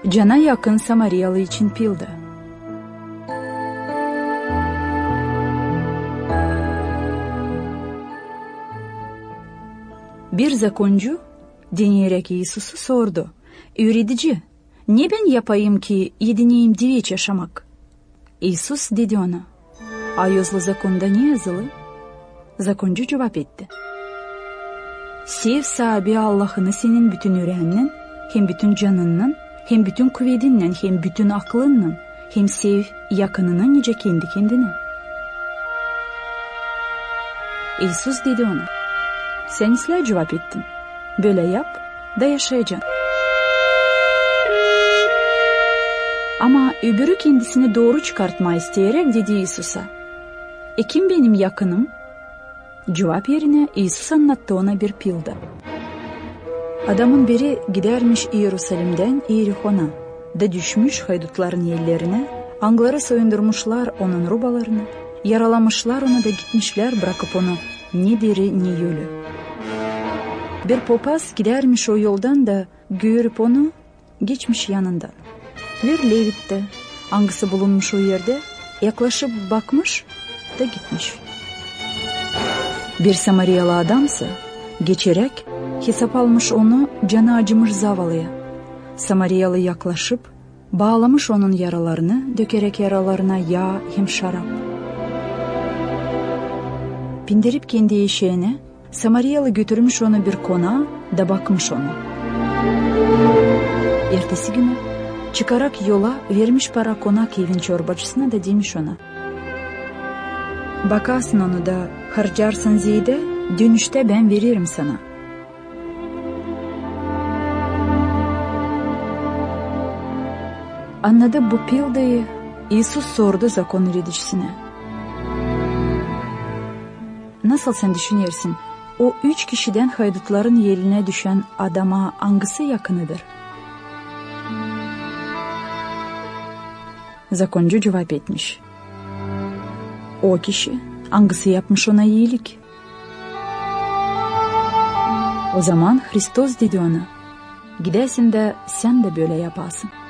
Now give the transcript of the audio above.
cana yakın Samariyalı için pildi. Bir zakoncu dinleyerek Yesus'u sordu. Öğretici, ne ben yapayım ki yedineyim diye yaşamak? İsus dedi ona, ayozlu zakonda ne yazılı? Zakoncu cevap etti. Sev sahibi Allah'ını senin bütün yüreğinden, hem bütün canından, hem bütün kuvvetinden, hem bütün aklından, hem sev yakınını nice kendi kendine. İsus dedi ona, sen isler cevap ettin. Böyle yap da yaşayacaksın. Ama öbürü kendisini doğru çıkartma isteyerek dedi İsus'a, kim benim yakınım? Cevap yerine İsus anlattı ona bir pilde. Adamın biri gidermiş Yerusalim'den İerihon'a da düşmüş haydutların yerlerine, angları soyundurmuşlar onun rubalarını, yaralamışlar onu da gitmişler bırakıp onu ne diri ne ölü. Bir papaz gidermiş o yoldan da görüp onu geçmiş yanından. Bir Levit de angısı bulunmuş o yerde yaklaşıp bakmış da gitmiş. Bir Samariyalı adamsa geçerek hesap almış onu canı acımış zavallıya. Samariyalı yaklaşıp bağlamış onun yaralarını, dökerek yaralarına yağ hem şarap. Bindirip kendi eşeğine, Samariyalı götürmüş onu bir konağa da bakmış onu. Ertesi günü çıkarak yola vermiş para konak evin çorbacısına da demiş ona, bakarsın onu da harcarsın ziyade, dönüşte ben veririm sana. Anladı bu pildeyi. İsus sordu zakon öğreticisine. Nasıl sen düşünüyorsun? O 3 kişiden haydutların yeline düşen adama hangisi yakınıdır? Zakoncu cevap etmiş. O kişi hangisi yapmış ona iyilik? O zaman Hristos dedi ona, gidesin de sen de böyle yaparsın.